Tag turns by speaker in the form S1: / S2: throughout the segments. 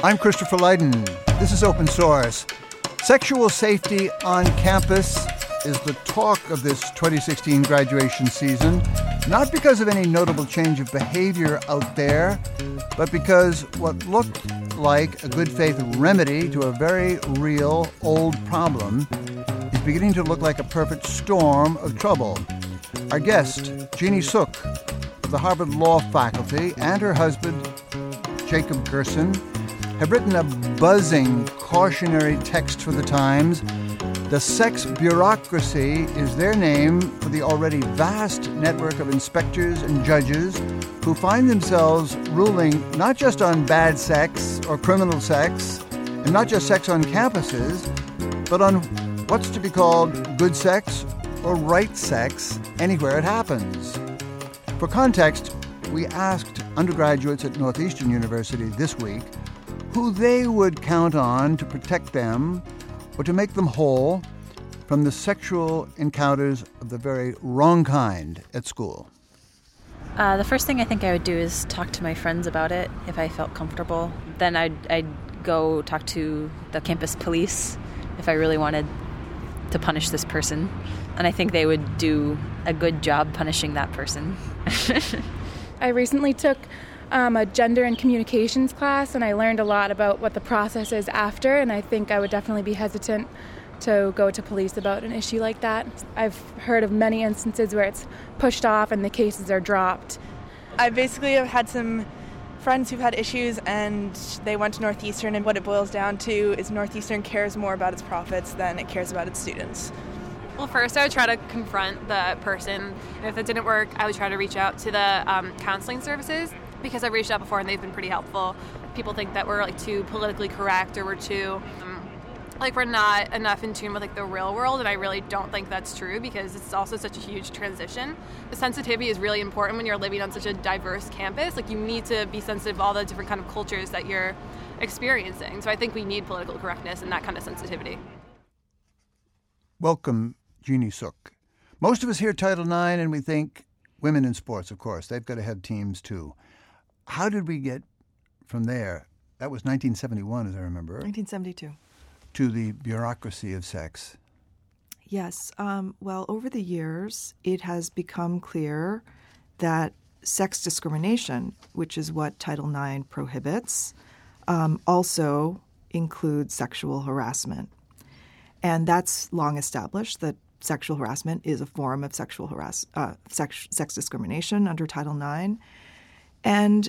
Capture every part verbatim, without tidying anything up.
S1: I'm Christopher Lydon. This is Open Source. Sexual safety on campus is the talk of this twenty sixteen graduation season, not because of any notable change of behavior out there, but because what looked like a good faith remedy to a very real old problem is beginning to look like a perfect storm of trouble. Our guest, Jeannie Suk, of the Harvard Law Faculty, and her husband, Jacob Gerson, have written a buzzing cautionary text for the Times. The sex bureaucracy is their name for the already vast network of inspectors and judges who find themselves ruling not just on bad sex or criminal sex, and not just sex on campuses, but on what's to be called good sex or right sex anywhere it happens. For context, we asked undergraduates at Northeastern University this week who they would count on to protect them or to make them whole from the sexual encounters of the very wrong kind at school.
S2: Uh, the first thing I think I would do is talk to my friends about it if I felt comfortable. Then I'd, I'd go talk to the campus police if I really wanted to punish this person. And I think they would do a good job punishing that person.
S3: I recently took um, a gender and communications class, and I learned a lot about what the process is after, and I think I would definitely be hesitant to go to police about an issue like that. I've heard of many instances where it's pushed off and the cases are dropped.
S4: I basically have had some friends who've had issues and they went to Northeastern, and what it boils down to is Northeastern cares more about its profits than it cares about its students.
S5: Well, first I would try to confront the person, and if it didn't work, I would try to reach out to the um, counseling services, because I've reached out before and they've been pretty helpful. People think that we're like too politically correct or we're too um, like we're not enough in tune with like the real world, and I really don't think that's true because it's also such a huge transition. The sensitivity is really important when you're living on such a diverse campus. Like, you need to be sensitive to all the different kind of cultures that you're experiencing. So I think we need political correctness and that kind of sensitivity.
S1: Welcome, Jeannie Suk. Most of us hear Title nine and we think women in sports, of course. They've got to have teams too. How did we get from there? That was nineteen seventy-one, as I remember.
S6: nineteen seventy-two.
S1: To the bureaucracy of sex.
S6: Yes. Um, well, over the years, it has become clear that sex discrimination, which is what Title nine prohibits, um, also includes sexual harassment. And that's long established that sexual harassment is a form of sexual harass uh, sex, sex discrimination under Title nine. And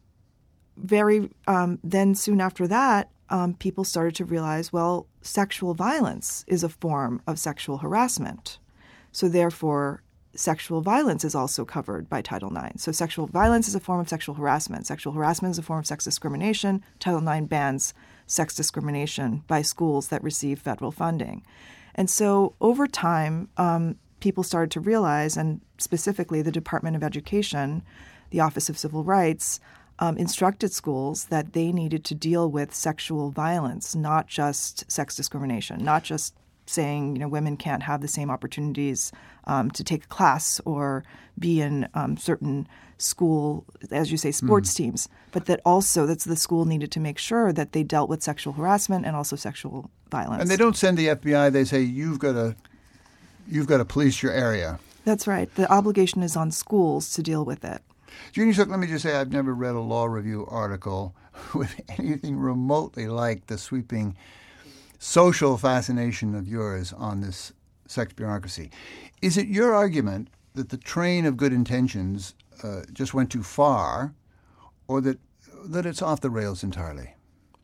S6: very um, then soon after that, um, people started to realize, well, sexual violence is a form of sexual harassment. So therefore, sexual violence is also covered by Title nine. So sexual violence is a form of sexual harassment. Sexual harassment is a form of sex discrimination. Title nine bans sex discrimination by schools that receive federal funding. And so over time, um, people started to realize, and specifically the Department of Education, the Office of Civil Rights, um, instructed schools that they needed to deal with sexual violence, not just sex discrimination, not just saying, you know, women can't have the same opportunities um, to take a class or be in um, certain school, as you say, sports mm. teams, but that also that's the school needed to make sure that they dealt with sexual harassment and also sexual violence.
S1: And they don't send the F B I. They say, you've got to, you've got to police your area.
S6: That's right. The obligation is on schools to deal with it.
S1: Jeannie Suk, let me just say I've never read a law review article with anything remotely like the sweeping social fascination of yours on this sex bureaucracy. Is it your argument that the train of good intentions uh, just went too far, or that that it's off the rails entirely?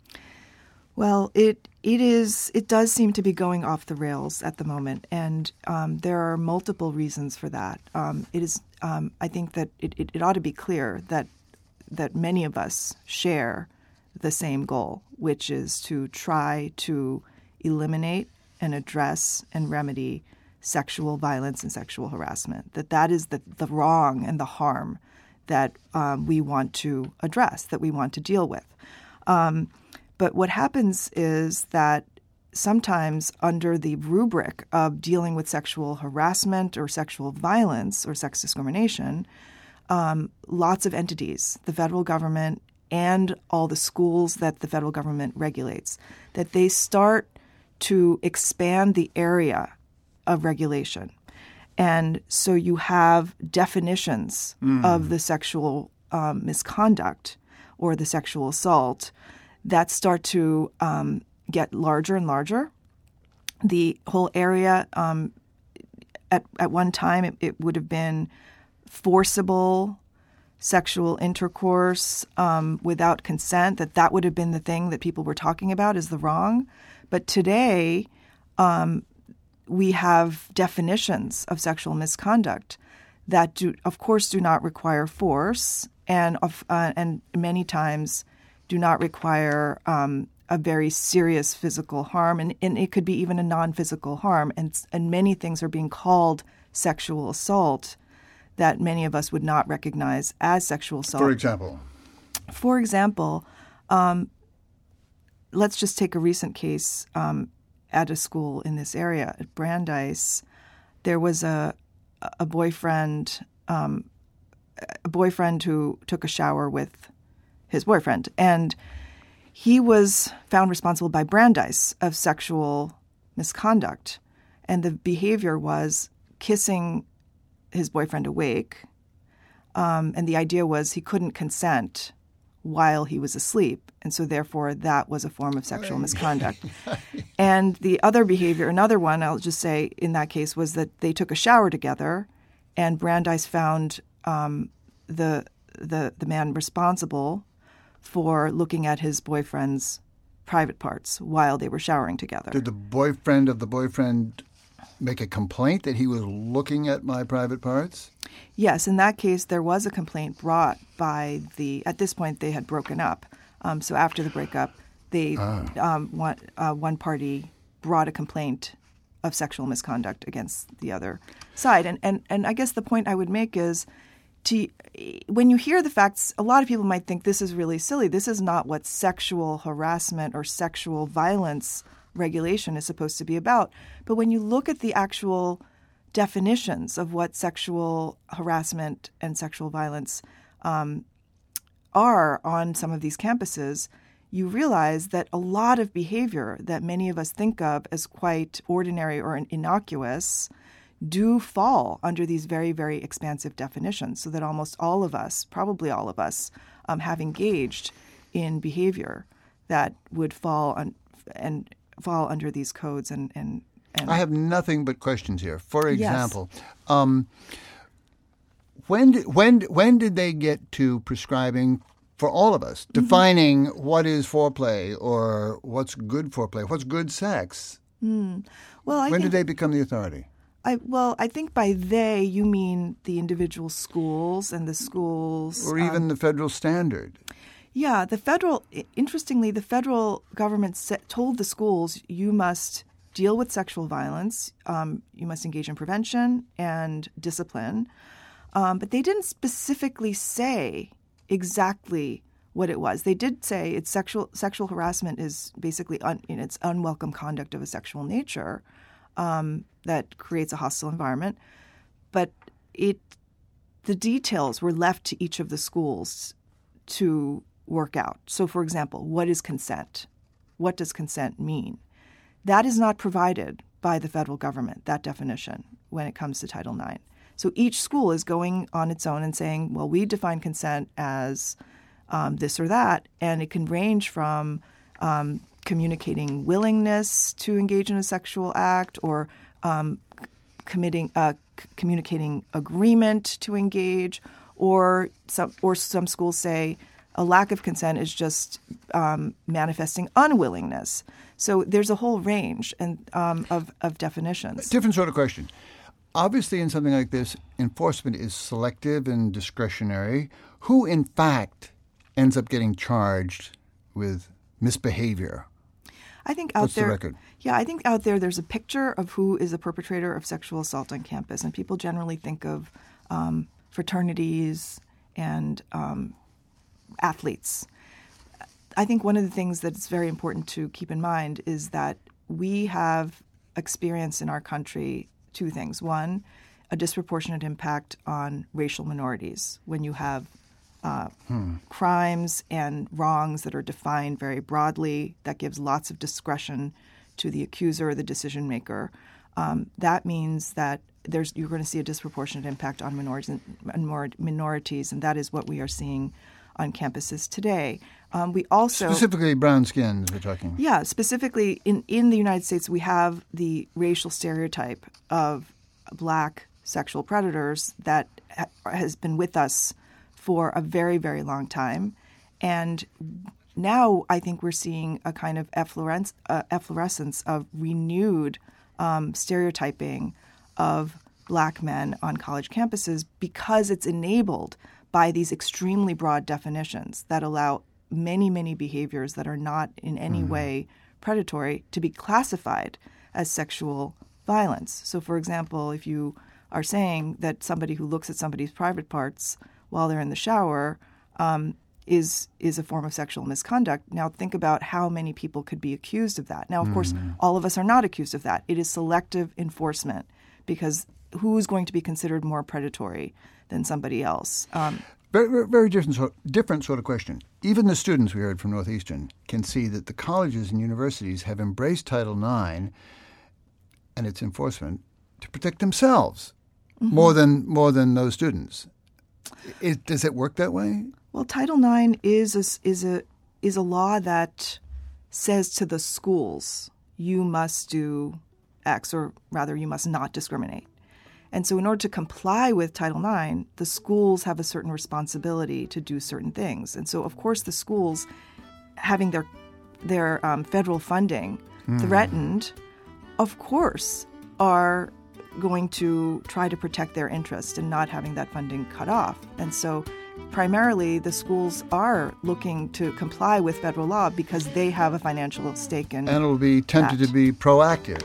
S6: Well, it it is. It does seem to be going off the rails at the moment, and um, there are multiple reasons for that. Um, it is. Um, I think that it, it, it ought to be clear that that many of us share the same goal, which is to try to eliminate and address and remedy sexual violence and sexual harassment. That that is the, the wrong and the harm that um, we want to address, that we want to deal with. Um, but what happens is that sometimes under the rubric of dealing with sexual harassment or sexual violence or sex discrimination, um, lots of entities, the federal government, and all the schools that the federal government regulates, that they start to expand the area of regulation. And so you have definitions mm. of the sexual um, misconduct or the sexual assault that start to um, get larger and larger. The whole area, um, at, at one time, it, it would have been forcible sexual intercourse um, without consent, that that would have been the thing that people were talking about as the wrong. But today, um, we have definitions of sexual misconduct that, do, of course, do not require force and, of, uh, and many times do not require um, a very serious physical harm, and, and it could be even a non-physical harm. And, and many things are being called sexual assault that many of us would not recognize as sexual assault.
S1: For example?
S6: For example, um, let's just take a recent case um, at a school in this area, at Brandeis. There was a a boyfriend, um, a boyfriend who took a shower with his boyfriend, and he was found responsible by Brandeis of sexual misconduct. And the behavior was kissing his boyfriend awake, um, and the idea was he couldn't consent while he was asleep, and so therefore that was a form of sexual misconduct. And the other behavior, another one, I'll just say in that case, was that they took a shower together, and Brandeis found um, the the the man responsible for looking at his boyfriend's private parts while they were showering together.
S1: Did the boyfriend of the boyfriend make a complaint that he was looking at my private parts?
S6: Yes, in that case, there was a complaint brought by the, at this point, they had broken up. Um, so after the breakup, they, ah. um, one, uh, one party brought a complaint of sexual misconduct against the other side. And, and, and I guess the point I would make is, to, when you hear the facts, a lot of people might think this is really silly. This is not what sexual harassment or sexual violence regulation is supposed to be about. But when you look at the actual definitions of what sexual harassment and sexual violence um, are on some of these campuses, you realize that a lot of behavior that many of us think of as quite ordinary or innocuous do fall under these very, very expansive definitions, so that almost all of us, probably all of us, um, have engaged in behavior that would fall on and fall under these codes. And, and, and
S1: I have nothing but questions here. For example, yes. um, when did, when when did they get to prescribing for all of us, defining mm-hmm. what is foreplay or what's good foreplay, what's good sex?
S6: Mm. Well, I
S1: when
S6: think,
S1: did they become the authority?
S6: I, well, I think by they you mean the individual schools and the schools,
S1: or even um, the federal standard.
S6: Yeah, the federal. Interestingly, the federal government set, told the schools you must deal with sexual violence, um, you must engage in prevention and discipline, um, but they didn't specifically say exactly what it was. They did say it's sexual sexual harassment is basically un, you know, it's unwelcome conduct of a sexual nature um, that creates a hostile environment, but it the details were left to each of the schools to work out. So, for example, what is consent? What does consent mean? That is not provided by the federal government, that definition, when it comes to Title nine. So each school is going on its own and saying, well, we define consent as um, this or that, and it can range from um, communicating willingness to engage in a sexual act or um, committing, uh, c- communicating agreement to engage, or some, or some schools say a lack of consent is just um, manifesting unwillingness. So there's a whole range and um, of, of definitions.
S1: Different sort of question. Obviously, in something like this, enforcement is selective and discretionary. Who, in fact, ends up getting charged with misbehavior?
S6: I think out
S1: What's
S6: there,
S1: the record?
S6: Yeah, I think out there there's a picture of who is a perpetrator of sexual assault on campus, and people generally think of um, fraternities and um, athletes. I think one of the things that's very important to keep in mind is that we have experienced in our country two things. One, a disproportionate impact on racial minorities when you have uh, hmm. crimes and wrongs that are defined very broadly, that gives lots of discretion to the accuser or the decision maker. Um, that means that there's you're going to see a disproportionate impact on minorities, minorities, and that is what we are seeing on campuses today. Um, we also
S1: specifically brown skins. We're talking.
S6: Yeah, specifically in, in the United States, we have the racial stereotype of black sexual predators that ha- has been with us for a very, very long time, and now I think we're seeing a kind of efflorescence, uh, efflorescence of renewed um, stereotyping of black men on college campuses because it's enabled by these extremely broad definitions that allow many, many behaviors that are not in any mm. way predatory to be classified as sexual violence. So, for example, if you are saying that somebody who looks at somebody's private parts while they're in the shower um, is is a form of sexual misconduct, now think about how many people could be accused of that. Now, of mm. course, all of us are not accused of that. It is selective enforcement because who's going to be considered more predatory than somebody else? Um,
S1: very, very different, sort, different sort of question. Even the students we heard from Northeastern can see that the colleges and universities have embraced Title nine and its enforcement to protect themselves mm-hmm. more than more than those students. It, does it work that way?
S6: Well, Title nine is a, is a is a law that says to the schools, you must do X, or rather, you must not discriminate. And so in order to comply with Title nine, the schools have a certain responsibility to do certain things. And so, of course, the schools, having their their um, federal funding mm. threatened, of course, are going to try to protect their interest in not having that funding cut off. And so primarily the schools are looking to comply with federal law because they have a financial stake in
S1: And it will be tempted
S6: that.
S1: to be proactive.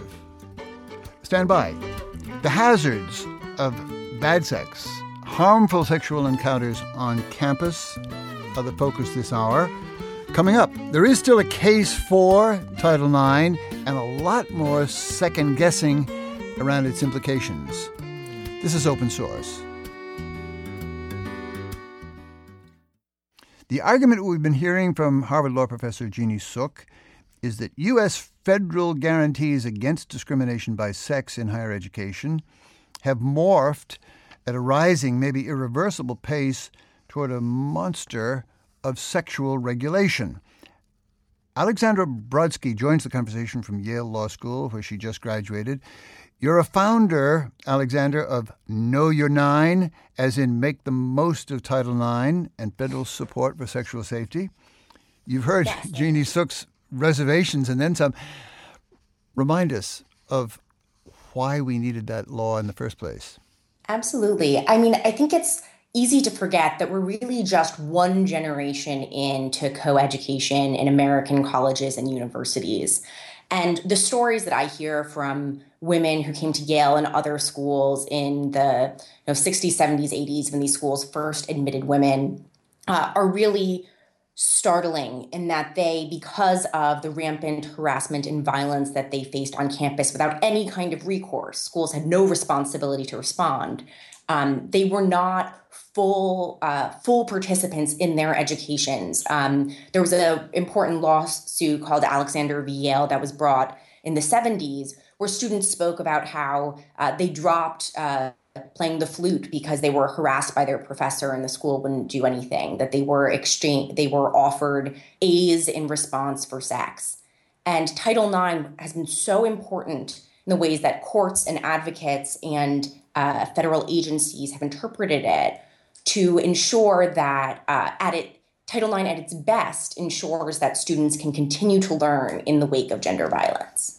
S1: Stand by. The hazards of bad sex, harmful sexual encounters on campus are the focus this hour. Coming up, there is still a case for Title nine and a lot more second-guessing around its implications. This is Open Source. The argument we've been hearing from Harvard Law professor Jeannie Suk is that U S federal guarantees against discrimination by sex in higher education have morphed at a rising, maybe irreversible pace toward a monster of sexual regulation. Alexandra Brodsky joins the conversation from Yale Law School, where she just graduated. You're a founder, Alexandra, of Know Your Nine, as in make the most of Title nine and federal support for sexual safety. You've heard yes, Jeannie Suk's reservations and then some. Remind us of why we needed that law in the first place.
S7: Absolutely. I mean, I think it's easy to forget that we're really just one generation into coeducation in American colleges and universities. And the stories that I hear from women who came to Yale and other schools in the you know, sixties, seventies, eighties, when these schools first admitted women, uh, are really startling in that they, because of the rampant harassment and violence that they faced on campus without any kind of recourse, schools had no responsibility to respond. Um, they were not full uh, full participants in their educations. Um, there was an important lawsuit called Alexander v. Yale that was brought in the seventies, where students spoke about how uh, they dropped uh, playing the flute because they were harassed by their professor and the school wouldn't do anything, that they were exchange, they were offered A's in response for sex. And Title nine has been so important in the ways that courts and advocates and uh, federal agencies have interpreted it to ensure that uh, at it, Title nine at its best ensures that students can continue to learn in the wake of gender violence.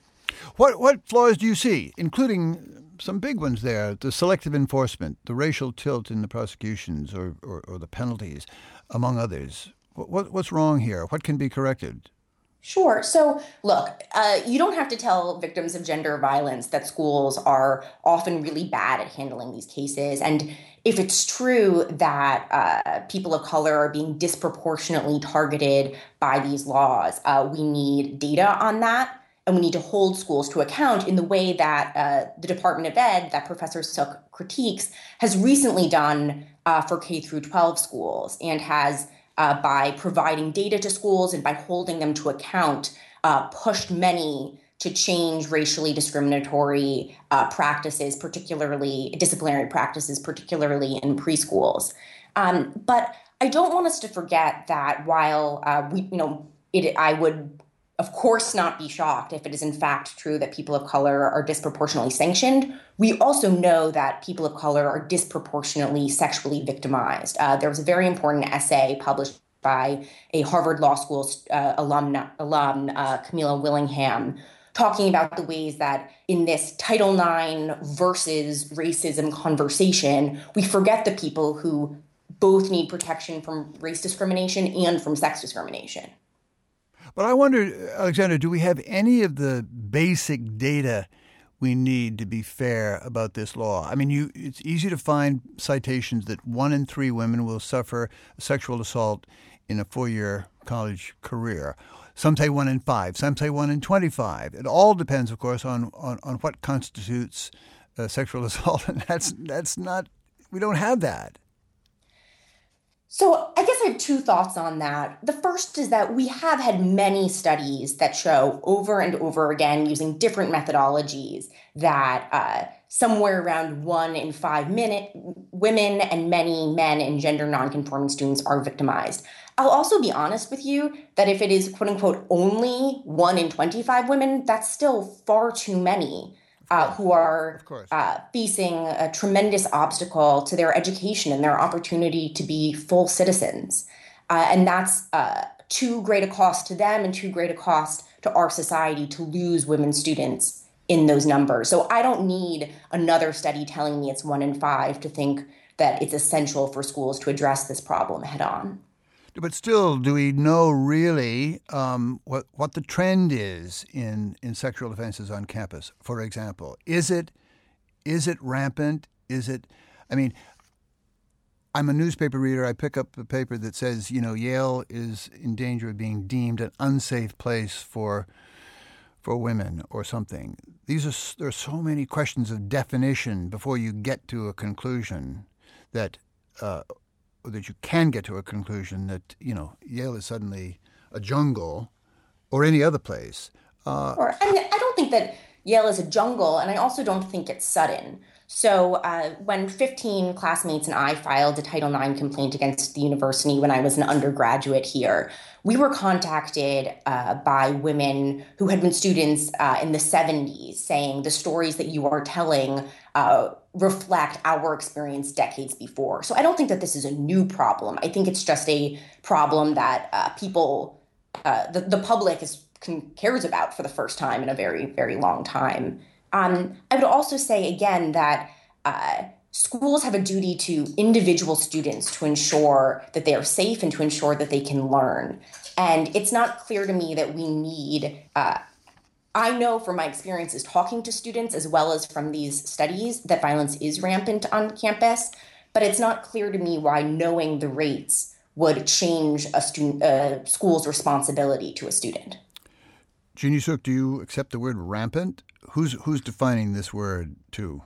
S1: What what flaws do you see, including some big ones there, the selective enforcement, the racial tilt in the prosecutions or, or, or the penalties, among others? What, what What's wrong here? What can be corrected?
S7: Sure. So, look, uh, you don't have to tell victims of gender violence that schools are often really bad at handling these cases. And if it's true that uh, people of color are being disproportionately targeted by these laws, uh, we need data on that. And we need to hold schools to account in the way that uh, the Department of Ed, that Professor Suk critiques, has recently done uh, for K through twelve schools and has, uh, by providing data to schools and by holding them to account, uh, pushed many to change racially discriminatory uh, practices, particularly disciplinary practices, particularly in preschools. Um, but I don't want us to forget that while uh, we, you know, it, I would, of course, not be shocked if it is in fact true that people of color are disproportionately sanctioned. We also know that people of color are disproportionately sexually victimized. Uh, there was a very important essay published by a Harvard Law School uh, alum, alum uh, Camila Willingham, talking about the ways that in this Title nine versus racism conversation, we forget the people who both need protection from race discrimination and from sex discrimination.
S1: But I wonder, Alexandra, do we have any of the basic data we need to be fair about this law? I mean, you, it's easy to find citations that one in three women will suffer sexual assault in a four-year college career. Some say one in five. Some say one in twenty-five. It all depends, of course, on on, on what constitutes uh, sexual assault, and that's that's not. We don't have that.
S7: So I guess I have two thoughts on that. The first is that we have had many studies that show over and over again, using different methodologies, that uh, somewhere around one in five minute, women and many men and gender nonconforming students are victimized. I'll also be honest with you that if it is, quote unquote, only one in twenty-five women, that's still far too many uh, who are uh, facing a tremendous obstacle to their education and their opportunity to be full citizens. Uh, and that's uh, too great a cost to them and too great a cost to our society to lose women students in those numbers. So I don't need another study telling me it's one in five to think that it's essential for schools to address this problem head on.
S1: But still, do we know really um, what what the trend is in, in sexual offenses on campus? For example, is it is it rampant? Is it? I mean, I'm a newspaper reader. I pick up a paper that says, you know, Yale is in danger of being deemed an unsafe place for for women or something. These are there are so many questions of definition before you get to a conclusion that. Uh, that you can get to a conclusion that, you know, Yale is suddenly a jungle or any other place. Uh,
S7: or, I mean, I don't think that Yale is a jungle, and I also don't think it's sudden. So uh, when fifteen classmates and I filed a Title nine complaint against the university when I was an undergraduate here, we were contacted uh, by women who had been students uh, in the seventies saying the stories that you are telling uh, reflect our experience decades before. So I don't think that this is a new problem. I think it's just a problem that uh, people, uh, the, the public is cares about for the first time in a very, very long time. Um, I would also say, again, that uh, schools have a duty to individual students to ensure that they are safe and to ensure that they can learn. And it's not clear to me that we need, uh, I know from my experiences talking to students as well as from these studies that violence is rampant on campus, but it's not clear to me why knowing the rates would change a student, uh, school's responsibility to a student.
S1: Jeannie Suk, do you accept the word rampant? Who's who's defining this word too?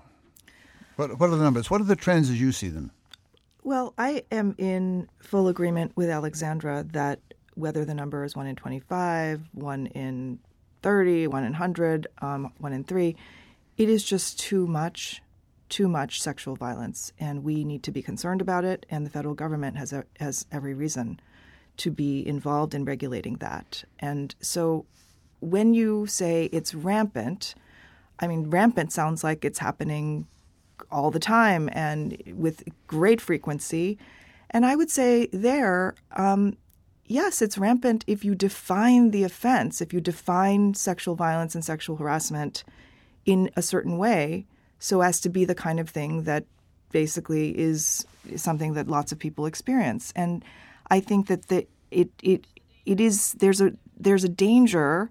S1: What what are the numbers? What are the trends as you see them?
S6: Well, I am in full agreement with Alexandra that whether the number is one in twenty-five, one in thirty, one in one hundred, um, one in three, it is just too much, too much sexual violence, and we need to be concerned about it. And the federal government has a, has every reason to be involved in regulating that. And so, when you say it's rampant, I mean, rampant sounds like it's happening all the time and with great frequency. And I would say there, um, yes, it's rampant if you define the offense, if you define sexual violence and sexual harassment in a certain way so as to be the kind of thing that basically is something that lots of people experience. And I think that the, it it it is there's a there's a danger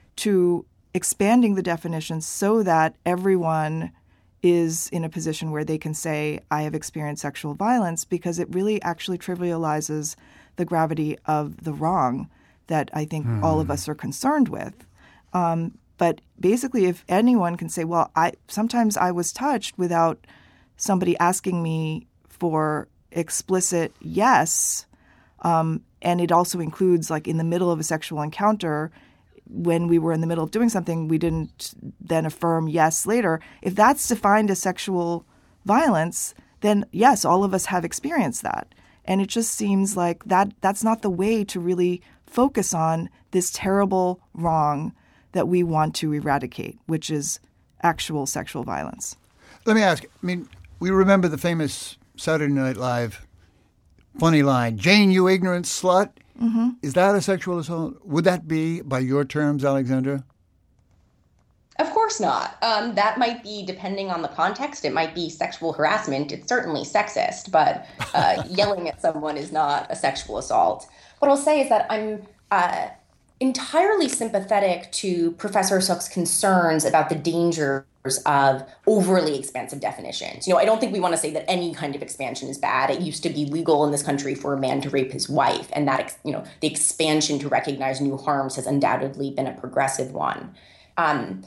S6: to expanding the definitions so that everyone is in a position where they can say, I have experienced sexual violence, because it really actually trivializes the gravity of the wrong that I think hmm. all of us are concerned with. Um, but basically, if anyone can say, well, I sometimes I was touched without somebody asking me for explicit yes, um, and it also includes, like, in the middle of a sexual encounter, when we were in the middle of doing something, we didn't then affirm yes later. If that's defined as sexual violence, then yes, all of us have experienced that. And it just seems like that that's not the way to really focus on this terrible wrong that we want to eradicate, which is actual sexual violence.
S1: Let me ask, I mean, we remember the famous Saturday Night Live funny line, Jane, you ignorant slut.
S6: Mm-hmm.
S1: Is that a sexual assault? Would that be, by your terms, Alexandra?
S7: Of course not. Um, that might be, depending on the context, it might be sexual harassment. It's certainly sexist, but uh, yelling at someone is not a sexual assault. What I'll say is that I'm uh, entirely sympathetic to Professor Suk's concerns about the dangers of overly expansive definitions. You know, I don't think we want to say that any kind of expansion is bad. It used to be legal in this country for a man to rape his wife, and that, you know, the expansion to recognize new harms has undoubtedly been a progressive one. Um,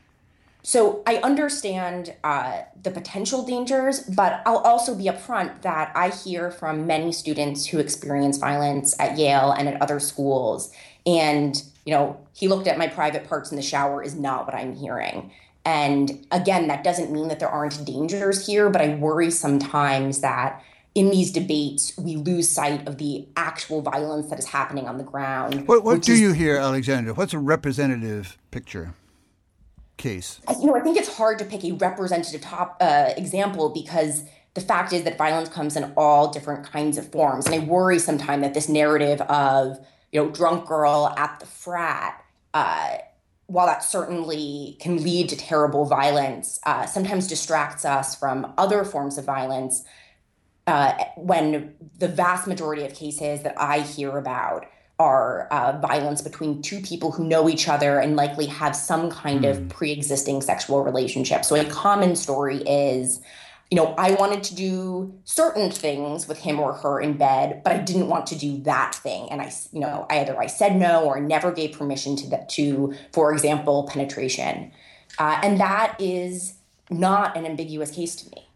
S7: So I understand uh, the potential dangers, but I'll also be upfront that I hear from many students who experience violence at Yale and at other schools. And, you know, he looked at my private parts in the shower is not what I'm hearing. And again, that doesn't mean that there aren't dangers here, but I worry sometimes that in these debates, we lose sight of the actual violence that is happening on the ground.
S1: What, what do
S7: is,
S1: you hear, Alexandra? What's a representative picture? Case?
S7: You know, I think it's hard to pick a representative top uh, example because the fact is that violence comes in all different kinds of forms. And I worry sometimes that this narrative of, you know, drunk girl at the frat, uh, while that certainly can lead to terrible violence, uh, sometimes distracts us from other forms of violence uh, when the vast majority of cases that I hear about are uh, violence between two people who know each other and likely have some kind mm. of pre-existing sexual relationship. So a common story is, you know, I wanted to do certain things with him or her in bed, but I didn't want to do that thing. And I, you know, I either I said no or never gave permission to, that, to for example, penetration. Uh, and that is not an ambiguous case to me.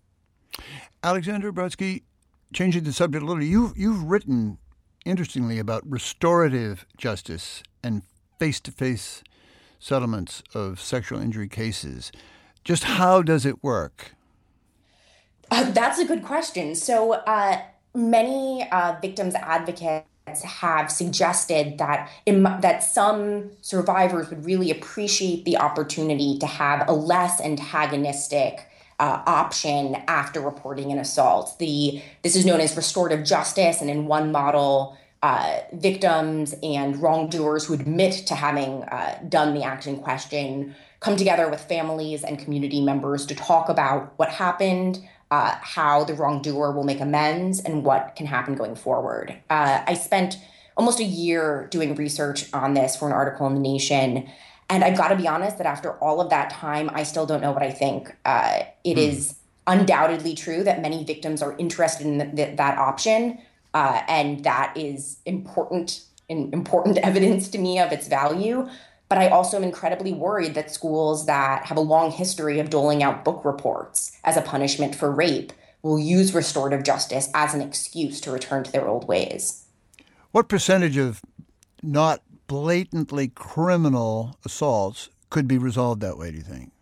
S1: Alexandra Brodsky, changing the subject a little, you've, you've written interestingly about restorative justice and face-to-face settlements of sexual injury cases. Just how does it work?
S7: Uh, that's a good question. So uh, many uh, victims advocates have suggested that in, that some survivors would really appreciate the opportunity to have a less antagonistic Uh, option after reporting an assault. The this is known as restorative justice, and in one model, uh, victims and wrongdoers who admit to having uh, done the act in question come together with families and community members to talk about what happened, uh, how the wrongdoer will make amends, and what can happen going forward. Uh, I spent almost a year doing research on this for an article in The Nation. And I've got to be honest that after all of that time, I still don't know what I think. Uh, it mm. is undoubtedly true that many victims are interested in th- th- that option. Uh, and that is important, in, important evidence to me of its value. But I also am incredibly worried that schools that have a long history of doling out book reports as a punishment for rape will use restorative justice as an excuse to return to their old ways.
S1: What percentage of not blatantly criminal assaults could be resolved that way, do you think?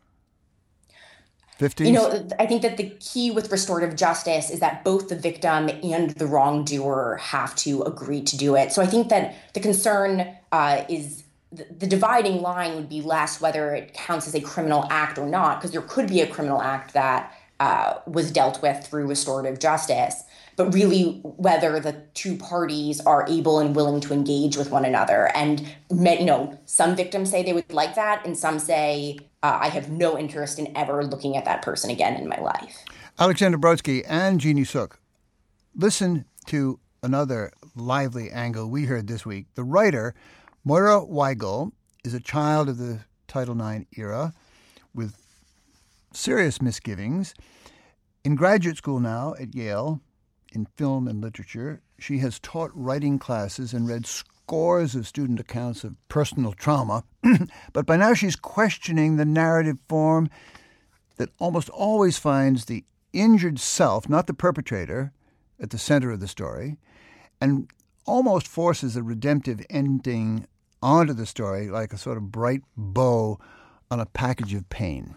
S1: fifty?
S7: You know, I think that the key with restorative justice is that both the victim and the wrongdoer have to agree to do it. So I think that the concern uh, is the, the dividing line would be less whether it counts as a criminal act or not, because there could be a criminal act that uh, was dealt with through restorative justice, but really whether the two parties are able and willing to engage with one another. And, you know, some victims say they would like that, and some say, uh, I have no interest in ever looking at that person again in my life.
S1: Alexandra Brodsky and Jeannie Suk, listen to another lively angle we heard this week. The writer, Moira Weigel, is a child of the Title nine era with serious misgivings. In graduate school now at Yale, in film and literature, she has taught writing classes and read scores of student accounts of personal trauma. But by now she's questioning the narrative form that almost always finds the injured self, not the perpetrator, at the center of the story and almost forces a redemptive ending onto the story like a sort of bright bow on a package of pain.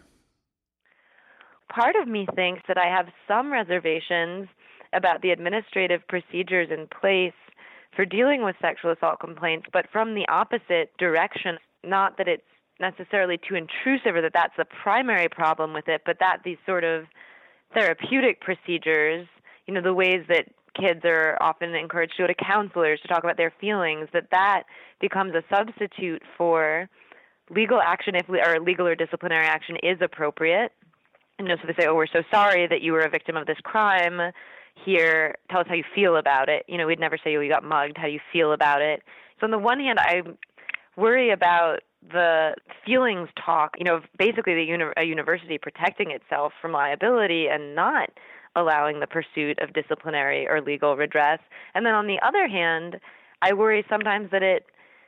S8: Part of me thinks that I have some reservations about the administrative procedures in place for dealing with sexual assault complaints, but from the opposite direction. Not that it's necessarily too intrusive or that that's the primary problem with it, but that these sort of therapeutic procedures, you know, the ways that kids are often encouraged to go to counselors to talk about their feelings, that that becomes a substitute for legal action if or legal or disciplinary action is appropriate. You know, so they say, oh, we're so sorry that you were a victim of this crime. Here, tell us how you feel about it. You know, we'd never say, oh, you got mugged. How do you feel about it? So on the one hand, I worry about the feelings talk, you know, basically the uni- a university protecting itself from liability and not allowing the pursuit of disciplinary or legal redress. And then on the other hand, I worry sometimes that it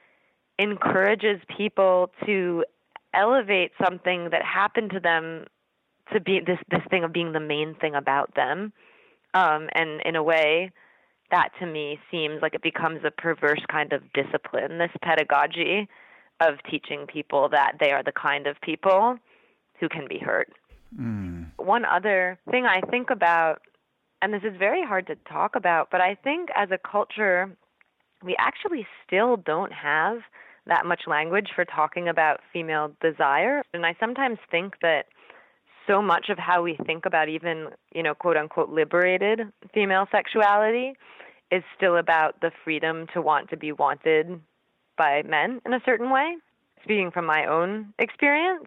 S8: encourages people to elevate something that happened to them to be this, this thing of being the main thing about them. Um, and in a way, that to me seems like it becomes a perverse kind of discipline, this pedagogy of teaching people that they are the kind of people who can be hurt. Mm. One other thing I think about, and this is very hard to talk about, but I think as a culture, we actually still don't have that much language for talking about female desire. And I sometimes think that so much of how we think about even, you know, quote unquote liberated female sexuality is still about the freedom to want to be wanted by men in a certain way. Speaking from my own experience,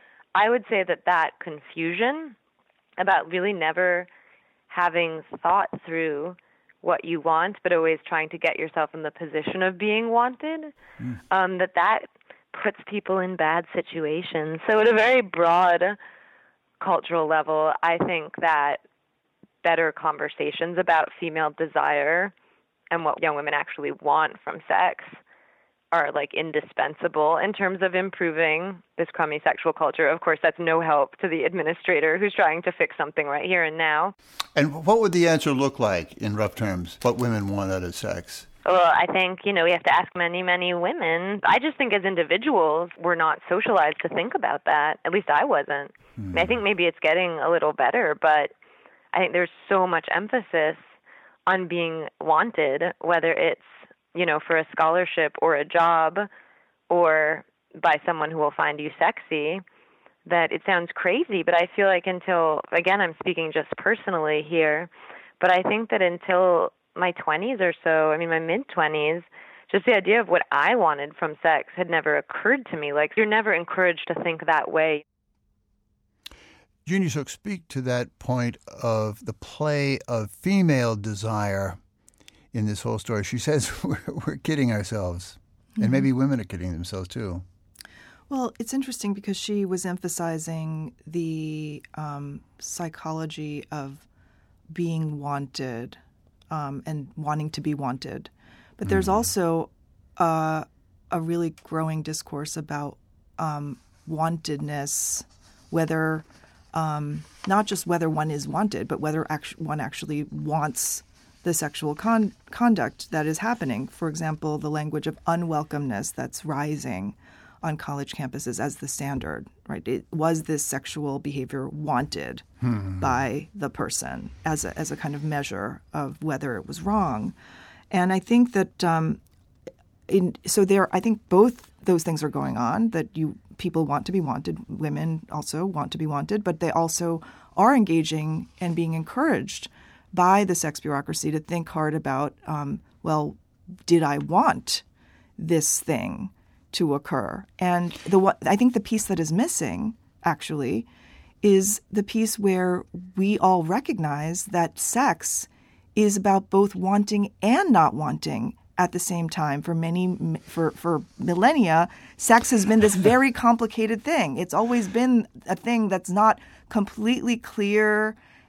S8: I would say that that confusion about really never having thought through what you want, but always trying to get yourself in the position of being wanted, mm. um, that that puts people in bad situations. So at a very broad cultural level, I think that better conversations about female desire and what young women actually want from sex are like indispensable in terms of improving this crummy sexual culture. Of course, that's no help to the administrator who's trying to fix something right here and now.
S1: And what would the answer look like in rough terms? What women want out of sex?
S8: Well, I think, you know, we have to ask many, many women. I just think as individuals, we're not socialized to think about that. At least I wasn't. Hmm. I think maybe it's getting a little better, but I think there's so much emphasis on being wanted, whether it's, you know, for a scholarship or a job or by someone who will find you sexy, that it sounds crazy. But I feel like until, again, I'm speaking just personally here, but I think that until my twenties or so, I mean, my mid-twenties, just the idea of what I wanted from sex had never occurred to me. Like, you're never encouraged to think that way.
S1: Jeannie Suk, speak to that point of the play of female desire in this whole story. She says we're, we're kidding ourselves, mm-hmm. and maybe women are kidding themselves too.
S6: Well, it's interesting because she was emphasizing the um, psychology of being wanted um, and wanting to be wanted. But there's mm-hmm. also uh, a really growing discourse about um, wantedness, whether um, not just whether one is wanted, but whether actu- one actually wants the sexual con- conduct that is happening. For example, the language of unwelcomeness that's rising on college campuses as the standard, right? It, was this sexual behavior wanted hmm. by the person as a, as a kind of measure of whether it was wrong? And I think that um, in, so there, I think both those things are going on, that you people want to be wanted, women also want to be wanted, but they also are engaging and being encouraged by the sex bureaucracy to think hard about, um, well, did I want this thing to occur? And the I think the piece that is missing, actually, is the piece where we all recognize that sex is about both wanting and not wanting at the same time. For many, for, for millennia, sex has been this very complicated thing. It's always been a thing that's not completely clear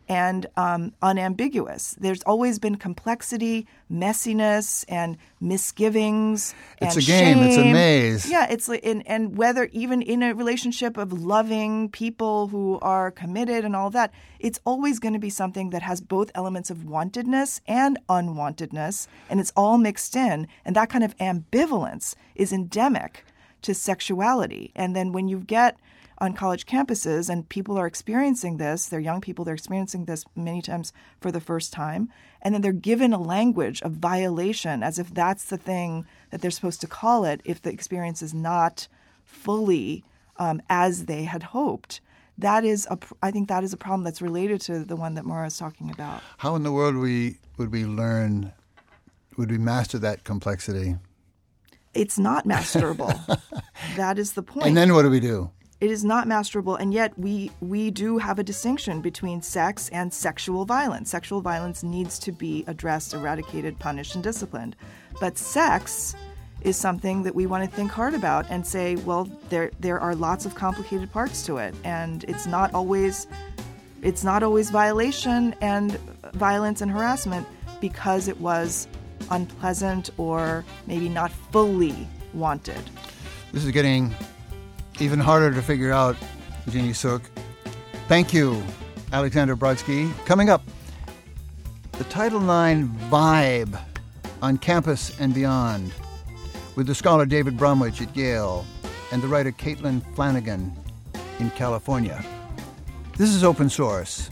S6: and um, unambiguous. There's always been complexity, messiness, and misgivings.
S1: It's
S6: and
S1: a game.
S6: Shame.
S1: It's a maze.
S6: Yeah, it's like, and, and whether even in a relationship of loving people who are committed and all that, it's always going to be something that has both elements of wantedness and unwantedness, and it's all mixed in. And that kind of ambivalence is endemic to sexuality. And then when you get on college campuses and people are experiencing this, they're young people, they're experiencing this many times for the first time, and then they're given a language of violation as if that's the thing that they're supposed to call it if the experience is not fully um, as they had hoped. That is, a, I think that is a problem that's related to the one that Maura is talking about.
S1: How in the world we would we learn, would we master that complexity?
S6: It's not masterable. That is the point.
S1: And then what do we do?
S6: It is not masterable, and yet we we do have a distinction between sex and sexual violence. Sexual violence needs to be addressed, eradicated, punished, and disciplined. But sex is something that we want to think hard about and say, well, there there are lots of complicated parts to it, and it's not always it's not always violation and violence and harassment because it was unpleasant or maybe not fully wanted.
S1: This is getting even harder to figure out, Jeannie Suk. Thank you, Alexandra Brodsky. Coming up, the Title nine vibe on campus and beyond with the scholar David Bromwich at Yale and the writer Caitlin Flanagan in California. This is Open Source.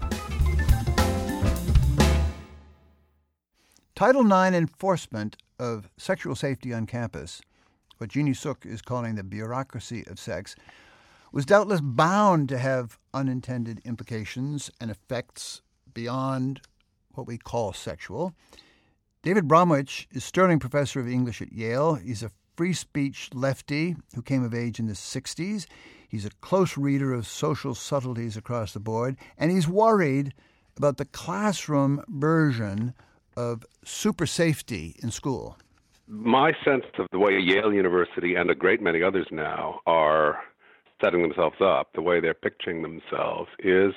S1: Title nine enforcement of sexual safety on campus, what Jeannie Suk is calling the bureaucracy of sex, was doubtless bound to have unintended implications and effects beyond what we call sexual. David Bromwich is Sterling Professor of English at Yale. He's a free speech lefty who came of age in the sixties. He's a close reader of social subtleties across the board, and he's worried about the classroom version of super safety in school.
S9: My sense of the way Yale University and a great many others now are setting themselves up, the way they're picturing themselves, is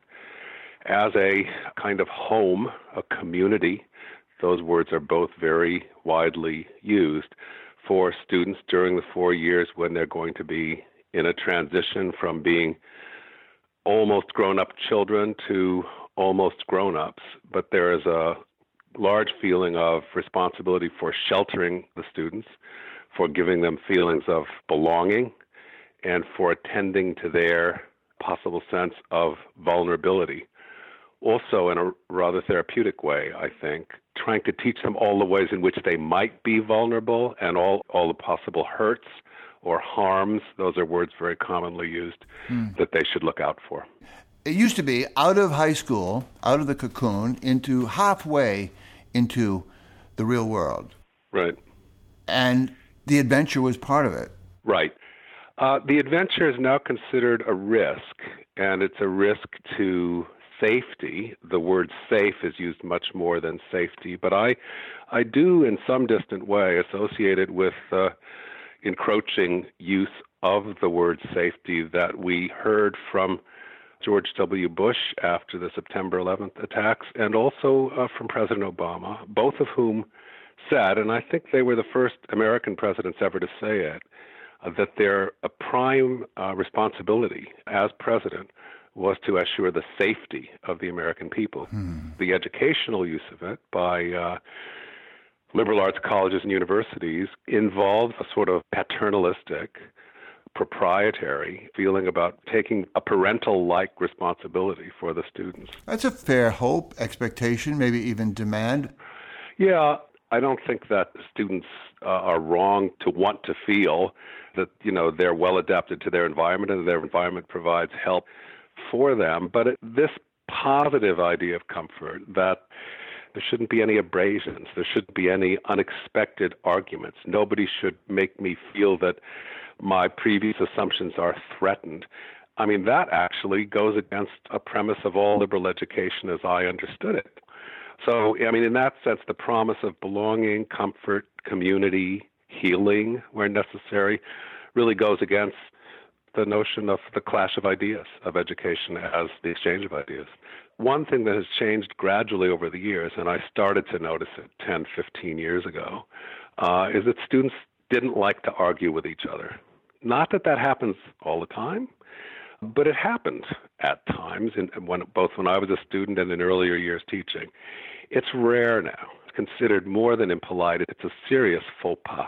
S9: as a kind of home, a community. Those words are both very widely used for students during the four years when they're going to be in a transition from being almost grown-up children to almost grown-ups. But there is a large feeling of responsibility for sheltering the students, for giving them feelings of belonging, and for attending to their possible sense of vulnerability. Also, in a rather therapeutic way, I think, trying to teach them all the ways in which they might be vulnerable and all, all the possible hurts or harms, those are words very commonly used, mm. that they should look out for.
S1: It used to be out of high school, out of the cocoon, into halfway into the real world.
S9: Right.
S1: And the adventure was part of it.
S9: Right. Uh, the adventure is now considered a risk, and it's a risk to safety. The word safe is used much more than safety, but I, I do, in some distant way, associate it with uh, encroaching use of the word safety that we heard from George W. Bush after the September eleventh attacks, and also uh, from President Obama, both of whom said, and I think they were the first American presidents ever to say it, uh, that their uh, prime uh, responsibility as president was to assure the safety of the American people. Hmm. The educational use of it by uh, liberal arts colleges and universities involves a sort of paternalistic, proprietary feeling about taking a parental-like responsibility for the students.
S1: That's a fair hope, expectation, maybe even demand.
S9: Yeah, I don't think that students uh, are wrong to want to feel that, you know, they're well adapted to their environment and their environment provides help for them. But it, this positive idea of comfort, that there shouldn't be any abrasions, there shouldn't be any unexpected arguments. Nobody should make me feel that my previous assumptions are threatened. I mean, that actually goes against a premise of all liberal education as I understood it. So, I mean, in that sense, the promise of belonging, comfort, community, healing, where necessary, really goes against the notion of the clash of ideas, of education as the exchange of ideas. one thing that has changed gradually over the years, and I started to notice it ten, fifteen years ago, uh, is that students didn't like to argue with each other. Not that that happens all the time, but it happened at times, in, when, both when I was a student and in earlier years teaching. It's rare now. It's considered more than impolite. It's a serious faux pas.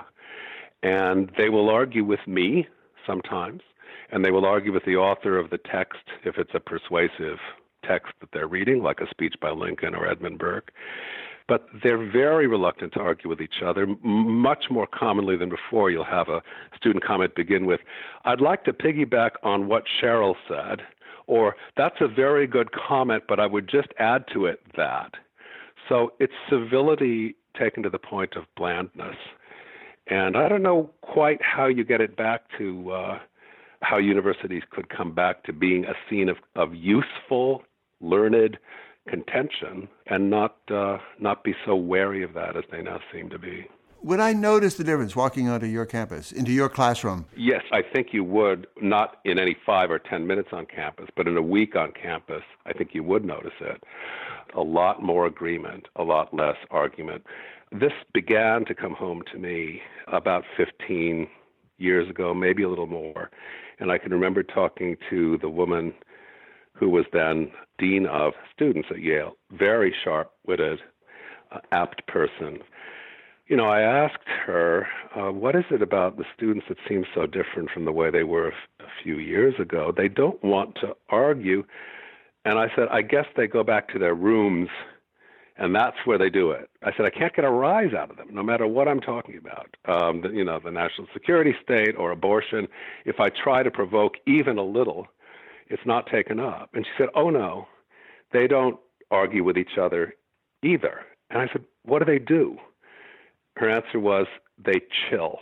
S9: And they will argue with me sometimes, and they will argue with the author of the text if it's a persuasive text that they're reading, like a speech by Lincoln or Edmund Burke. But they're very reluctant to argue with each other. M- much more commonly than before, you'll have a student comment begin with, "I'd like to piggyback on what Cheryl said," or "That's a very good comment, but I would just add to it that." So it's civility taken to the point of blandness. And I don't know quite how you get it back to uh, how universities could come back to being a scene of, of useful, learned contention and not uh, not be so wary of that as they now seem to be.
S1: Would I notice the difference walking onto your campus, into your classroom?
S9: Yes, I think you would, not in any five or ten minutes on campus, but in a week on campus, I think you would notice it. A lot more agreement, a lot less argument. This began to come home to me about fifteen years ago, maybe a little more. And I can remember talking to the woman who was then dean of students at Yale, very sharp-witted, uh, apt person. You know, I asked her, uh, what is it about the students that seems so different from the way they were a, f- a few years ago? They don't want to argue. And I said, I guess they go back to their rooms, and that's where they do it. I said, I can't get a rise out of them, no matter what I'm talking about. Um, the, you know, the national security state or abortion. If I try to provoke even a little, it's not taken up. And she said, oh, no, they don't argue with each other either. And I said, what do they do? Her answer was, they chill.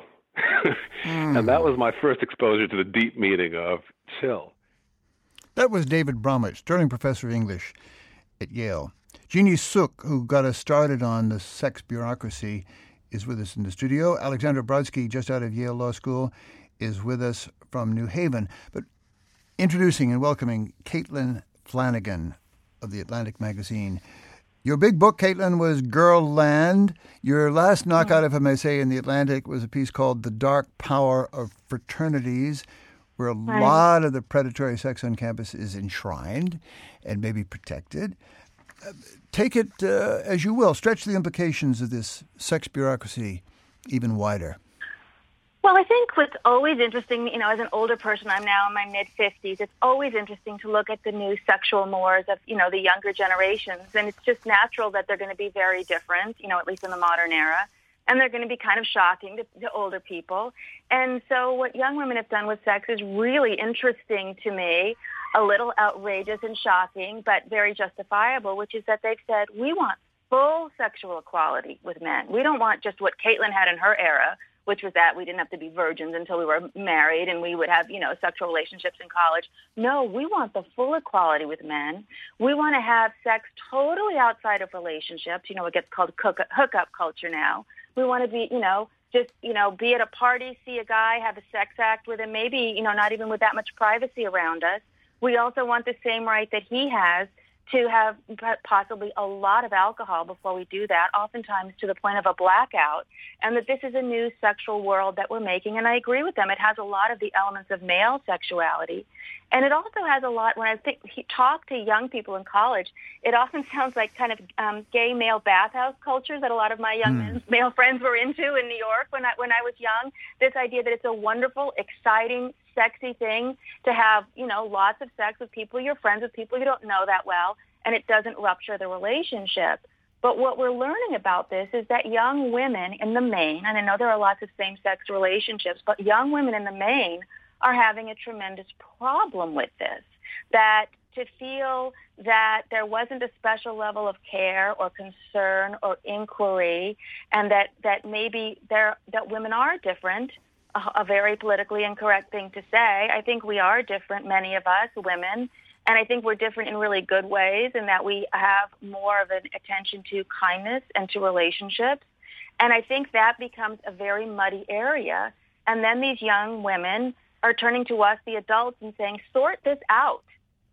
S9: mm. And that was my first exposure to the deep meaning of chill.
S1: That was David Bromwich, Sterling Professor of English at Yale. Jeannie Suk, who got us started on the sex bureaucracy, is with us in the studio. Alexandra Brodsky, just out of Yale Law School, is with us from New Haven. But introducing and welcoming Caitlin Flanagan of The Atlantic Magazine. Your big book, Caitlin, was Girl Land. Your last knockout, if I may say, in The Atlantic was a piece called The Dark Power of Fraternities, where a right. lot of the predatory sex on campus is enshrined and maybe protected. Uh, take it uh, as you will. Stretch the implications of this sex bureaucracy even wider.
S10: Well, I think what's always interesting, you know, as an older person, I'm now in my mid-fifties, it's always interesting to look at the new sexual mores of, you know, the younger generations. And it's just natural that they're going to be very different, you know, at least in the modern era. And they're going to be kind of shocking to, to older people. And so what young women have done with sex is really interesting to me, a little outrageous and shocking, but very justifiable, which is that they've said, we want full sexual equality with men. We don't want just what Caitlin had in her era, which was that we didn't have to be virgins until we were married and we would have, you know, sexual relationships in college. No, we want the full equality with men. We want to have sex totally outside of relationships. You know, it gets called hookup, hookup culture now. We want to be, you know, just, you know, be at a party, see a guy, have a sex act with him, maybe, you know, not even with that much privacy around us. We also want the same right that he has to have possibly a lot of alcohol before we do that, oftentimes to the point of a blackout, and that this is a new sexual world that we're making. And I agree with them. It has a lot of the elements of male sexuality. And it also has a lot, when I think, talk to young people in college, it often sounds like kind of um, gay male bathhouse culture that a lot of my young mm. male friends were into in New York when I, when I was young. This idea that it's a wonderful, exciting, sexy thing to have, you know, lots of sex with people you're friends with, people you don't know that well, and it doesn't rupture the relationship. But what we're learning about this is that young women in the main, and I know there are lots of same-sex relationships, but young women in the main are having a tremendous problem with this, that to feel that there wasn't a special level of care or concern or inquiry, and that, that maybe there that women are different, a, a very politically incorrect thing to say. I think we are different, many of us, women, and I think we're different in really good ways in that we have more of an attention to kindness and to relationships. And I think that becomes a very muddy area. And then these young women are turning to us, the adults, and saying, sort this out.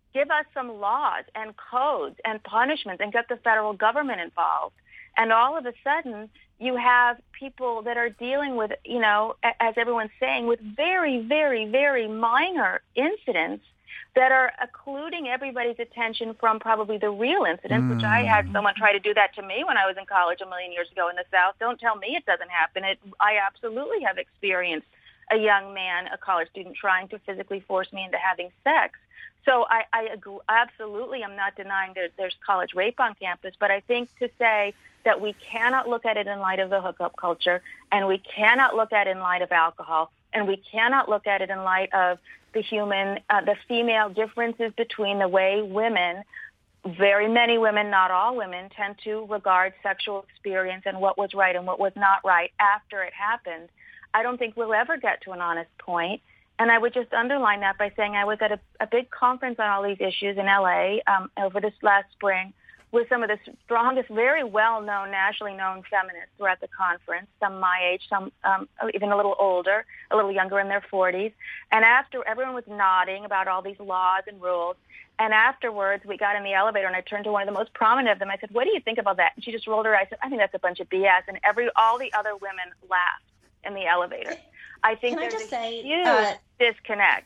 S10: give us some laws and codes and punishments and get the federal government involved. And all of a sudden, you have people that are dealing with, you know, as everyone's saying, with very, very, very minor incidents that are occluding everybody's attention from probably the real incidents, mm. which I had someone try to do that to me when I was in college a million years ago in the South. Don't tell me it doesn't happen. It, I absolutely have experienced a young man, a college student, trying to physically force me into having sex. So I, I agree, absolutely am not denying that there's college rape on campus, but I think to say that we cannot look at it in light of the hookup culture, and we cannot look at it in light of alcohol, and we cannot look at it in light of the human, uh, the female differences between the way women, very many women, not all women, tend to regard sexual experience and what was right and what was not right after it happened. I don't think we'll ever get to an honest point. And I would just underline that by saying I was at a, a big conference on all these issues in L A um, over this last spring with some of the strongest, very well-known, nationally known feminists who were at the conference, some my age, some um, even a little older, a little younger in their forties. And after, everyone was nodding about all these laws and rules. And afterwards, we got in the elevator, and I turned to one of the most prominent of them. I said, "What do you think about that?" And she just rolled her eyes and said, "I think that's a bunch of B S." And every all the other women laughed in the elevator. I think
S7: Can
S10: there's
S7: I just
S10: a
S7: say,
S10: huge
S7: uh,
S10: disconnect.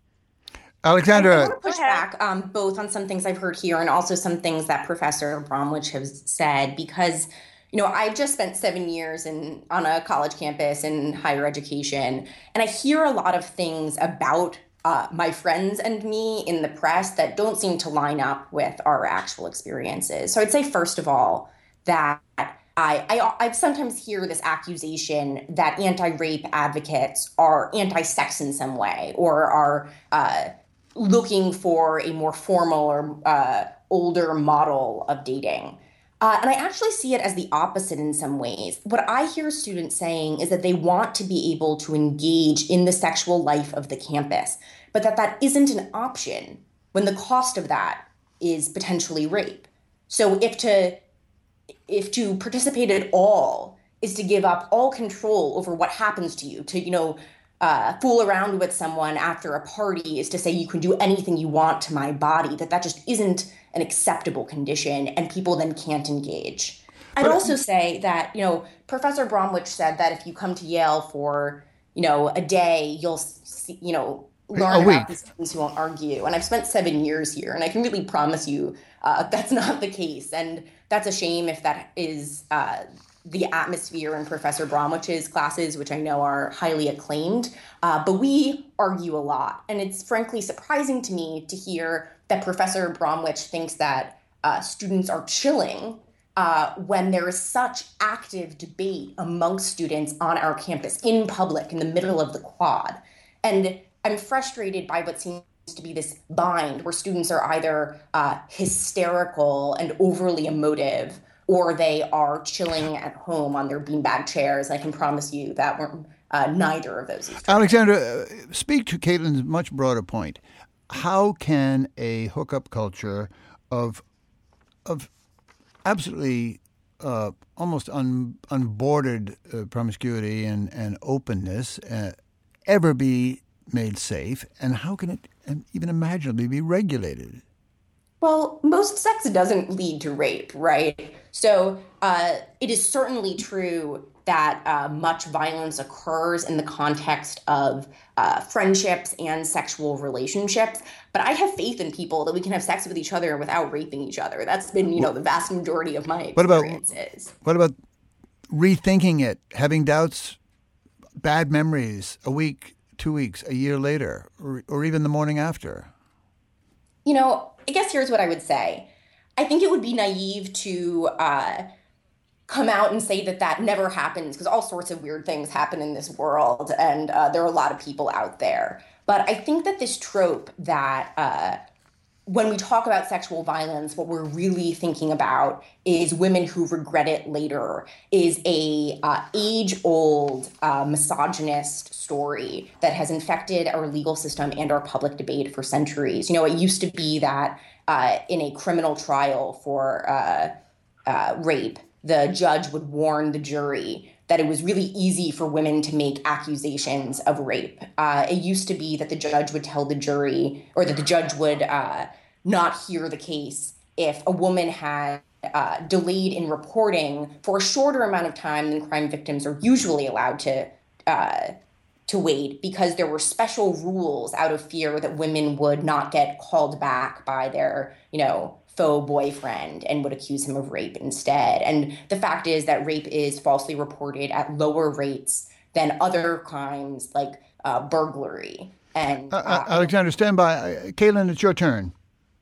S1: Alexandra,
S7: I want to push back um, both on some things I've heard here and also some things that Professor Bromwich has said, because, you know, I've just spent seven years in on a college campus in higher education, and I hear a lot of things about uh, my friends and me in the press that don't seem to line up with our actual experiences. So I'd say, first of all, that I, I, I sometimes hear this accusation that anti-rape advocates are anti-sex in some way, or are uh, looking for a more formal or uh, older model of dating. Uh, and I actually see it as the opposite in some ways. What I hear students saying is that they want to be able to engage in the sexual life of the campus, but that that isn't an option when the cost of that is potentially rape. So if to if to participate at all is to give up all control over what happens to you, to, you know, uh, fool around with someone after a party is to say you can do anything you want to my body, that that just isn't an acceptable condition, and people then can't engage. I'd but, also say that, you know, Professor Bromwich said that if you come to Yale for, you know, a day, you'll, see, you know, learn about these things, you won't argue. And I've spent seven years here, and I can really promise you uh, that's not the case. And that's a shame if that is uh, the atmosphere in Professor Bromwich's classes, which I know are highly acclaimed. Uh, but we argue a lot. And it's frankly surprising to me to hear that Professor Bromwich thinks that uh, students are chilling uh, when there is such active debate amongst students on our campus, in public, in the middle of the quad. And I'm frustrated by what seems to be this bind where students are either uh, hysterical and overly emotive, or they are chilling at home on their beanbag chairs. And I can promise you that we're, uh, neither of those is true.
S1: Alexandra, uh, speak to Caitlin's much broader point. How can a hookup culture of of absolutely uh, almost un, unbordered uh, promiscuity and, and openness uh, ever be made safe, and how can it even imaginably be regulated?
S7: Well, most sex doesn't lead to rape, right? So uh, it is certainly true that uh, much violence occurs in the context of uh, friendships and sexual relationships. But I have faith in people that we can have sex with each other without raping each other. That's been, you know, the vast majority of my experiences.
S1: What about, what about rethinking it, having doubts, bad memories a week, two weeks, a year later, or, or even the morning after?
S7: You know, I guess here's what I would say. I think it would be naive to uh, come out and say that that never happens, because all sorts of weird things happen in this world, and uh, there are a lot of people out there. But I think that this trope that uh, when we talk about sexual violence, what we're really thinking about is women who regret it later, is a uh, age-old uh, misogynist story that has infected our legal system and our public debate for centuries. You know, it used to be that uh, in a criminal trial for uh, uh, rape, the judge would warn the jury that it was really easy for women to make accusations of rape. Uh, it used to be that the judge would tell the jury, or that the judge would uh, not hear the case if a woman had uh, delayed in reporting for a shorter amount of time than crime victims are usually allowed to uh, to wait, because there were special rules out of fear that women would not get called back by their, you know, faux boyfriend and would accuse him of rape instead. And the fact is that rape is falsely reported at lower rates than other crimes like uh, burglary. And uh,
S1: uh, Alexandra, stand by. Caitlin, it's your turn.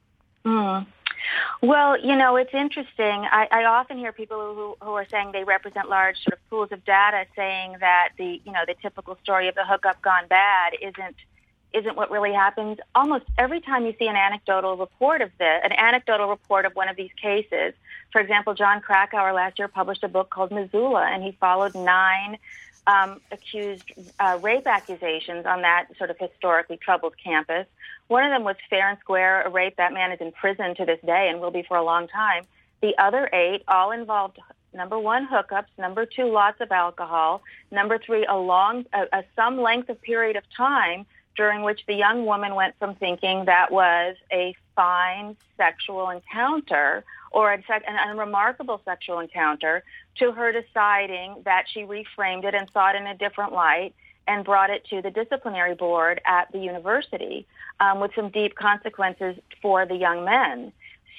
S10: Mm. Well, you know, it's interesting. I, I often hear people who, who are saying they represent large sort of pools of data, saying that the, you know, the typical story of the hookup gone bad isn't isn't what really happens. Almost every time you see an anecdotal report of this, an anecdotal report of one of these cases. For example, John Krakauer last year published a book called Missoula, and he followed nine um, accused uh, rape accusations on that sort of historically troubled campus. One of them was fair and square, a rape. That man is in prison to this day and will be for a long time. The other eight all involved, number one, hookups, number two, lots of alcohol, number three, a long, a, a some length of period of time during which the young woman went from thinking that was a fine sexual encounter or a, sec- an unremarkable sexual encounter to her deciding that she reframed it and saw it in a different light and brought it to the disciplinary board at the university um, with some deep consequences for the young men.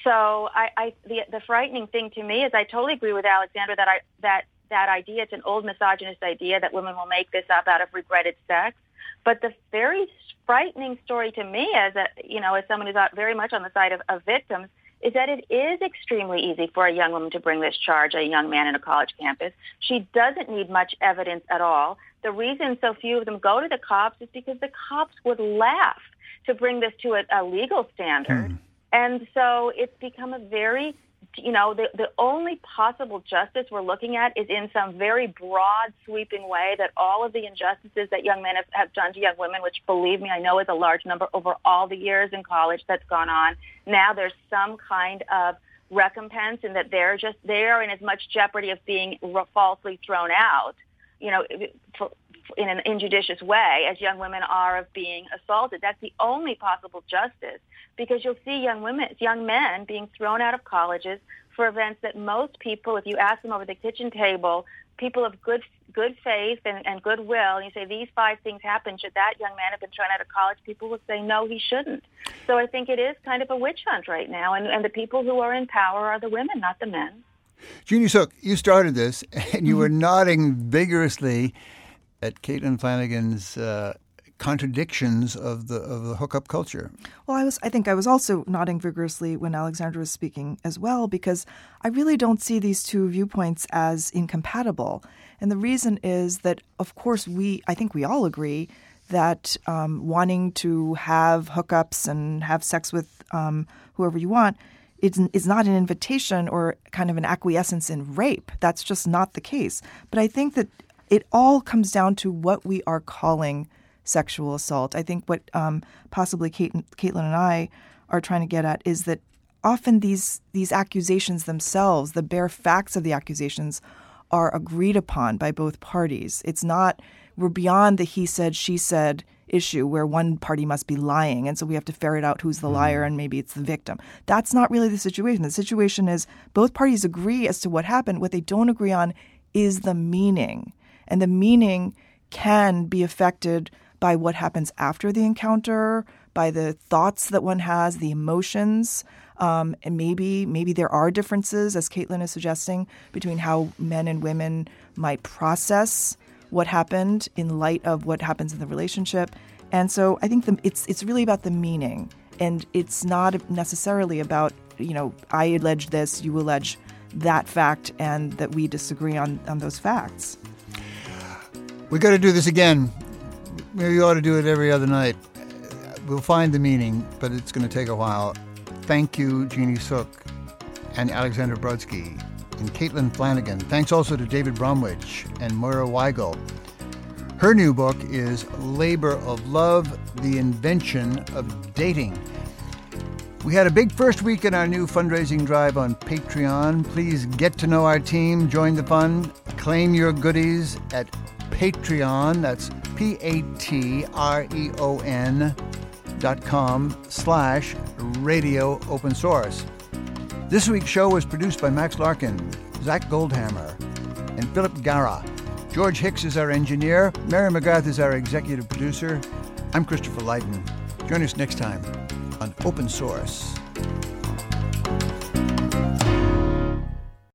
S10: So I, I, the, the frightening thing to me is I totally agree with Alexandra that I, that that idea, it's an old misogynist idea that women will make this up out of regretted sex. But the very frightening story to me, as a, you know, as someone who's very much on the side of, of victims, is that it is extremely easy for a young woman to bring this charge, a young man in a college campus. She doesn't need much evidence at all. The reason so few of them go to the cops is because the cops would laugh to bring this to a, a legal standard. Hmm. And so it's become a very, you know, the, the only possible justice we're looking at is in some very broad, sweeping way that all of the injustices that young men have, have done to young women, which, believe me, I know is a large number over all the years in college that's gone on. Now there's some kind of recompense, and that they're just, they're in as much jeopardy of being falsely thrown out, you know, for, in an injudicious way as young women are of being assaulted. That's the only possible justice, because you'll see young women, young men being thrown out of colleges for events that most people, if you ask them over the kitchen table, people of good good faith and, and goodwill, and you say, these five things happened, should that young man have been thrown out of college? People will say, no, he shouldn't. So I think it is kind of a witch hunt right now, and, and the people who are in power are the women, not the men.
S1: Jeannie Suk, you started this, and you were nodding vigorously at Caitlin Flanagan's uh, contradictions of the of the hookup culture.
S6: Well, I was I think I was also nodding vigorously when Alexandra was speaking as well, because I really don't see these two viewpoints as incompatible. And the reason is that, of course, we I think we all agree that um, wanting to have hookups and have sex with um, whoever you want is, is not an invitation or kind of an acquiescence in rape. That's just not the case. But I think that it all comes down to what we are calling sexual assault. I think what um, possibly Kate, Caitlin and I are trying to get at is that often these these accusations themselves, the bare facts of the accusations, are agreed upon by both parties. It's not, we're beyond the he said, she said issue where one party must be lying, and so we have to ferret out who's the liar and maybe it's the victim. That's not really the situation. The situation is both parties agree as to what happened. What they don't agree on is the meaning. And the meaning can be affected by what happens after the encounter, by the thoughts that one has, the emotions, um, and maybe maybe there are differences, as Caitlin is suggesting, between how men and women might process what happened in light of what happens in the relationship. And so I think the, it's it's really about the meaning, and it's not necessarily about, you know, I allege this, you allege that fact, and that we disagree on, on those facts.
S1: We got to do this again. Maybe we ought to do it every other night. We'll find the meaning, but it's going to take a while. Thank you, Jeannie Suk and Alexandra Brodsky and Caitlin Flanagan. Thanks also to David Bromwich and Moira Weigel. Her new book is Labor of Love, The Invention of Dating. We had a big first week in our new fundraising drive on Patreon. Please get to know our team, join the fun, claim your goodies at Patreon. That's P A T R E O N dot com slash radio open source. This week's show was produced by Max Larkin, Zach Goldhammer, and Philip Gara. George Hicks is our engineer. Mary McGrath is our executive producer. I'm Christopher Lydon. Join us next time on Open Source.